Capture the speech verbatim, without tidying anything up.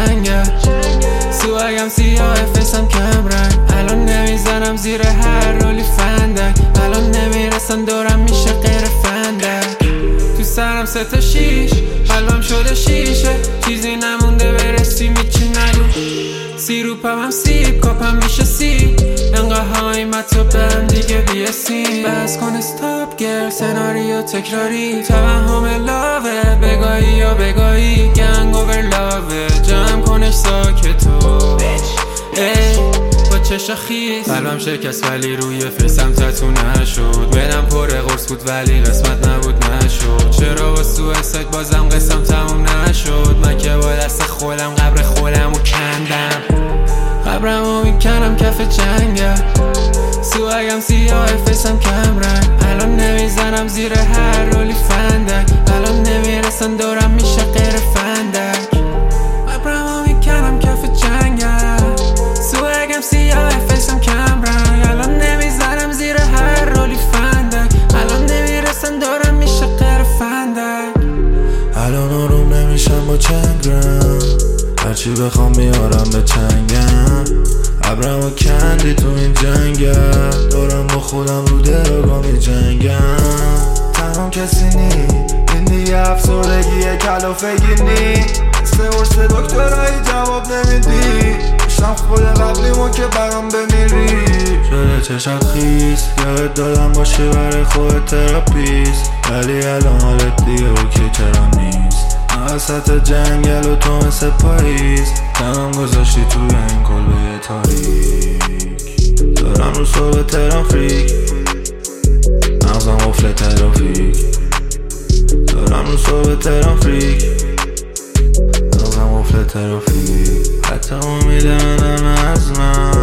جنگه، سوگم سیاه فیسم کم رنگ. الان نمیزنم زیر هر رولی فندک، الان نمیرسن دورم میشه غیر فندک. تو سرم سه تا شیش، قلبم شده شیشه، چیزی نمونده برسی میچی نگو. سیروپم هم سیب، کاپم میشه سیب، انقدر هایمت تو برم دیگه بیسیم. بس کن استاپ گرل، سناریو تکراری، توهم لاوه، بگاهی یا بگاهی، گنگ اوور لاوه، جمع کنش ساکتو ای با چشا خیز. قلبم شکست ولی روی فیسم تتو نشد، بدم پر قرص بود ولی قسمت نبود نشد. چرا با سویساید بازم قسم تموم نشد، من که با دست خودم قبر خودم و کندم، قبرمو میکنم کف جنگه، سوگم سیاه فیسم کم رنگ. الان نمیزنم زیر هر رولی فندک، الان نمیرسن دورم میشه غیر فندک. قبرمو میکنم کف جنگه، سوگم سیاه فیسم کم رنگ. الان نمیزنم زیر هر رولی فندک، الان نمیرسن دورم میشه غیر فندک. الان آروم نمیشم با چنگرم، هرچی بخوام میارم به چنگم. ابرمو کندی تو این جنگه، دارم با خودم رو دراگا می جنگم. تنام کسی نی، این دیگه افسردگیه کلافگی نی. سه ورس دکترایی جواب نمیدی، میشم خود قبلیمو که برام بمیری. شده چشت خیس، یاد دادم باشه برای خود تراپیست، ولی الان حالت دیگه اوکی چرا نیست. وسط جنگل و تو مثل پاییز، تنم گذاشتی توی این کلبه تاریک. دارم رو صبح تهران فریک، مغزم قفل ترافیک. دارم رو صبح تهران فریک، مغزم قفل ترافیک. حتی امید منم از من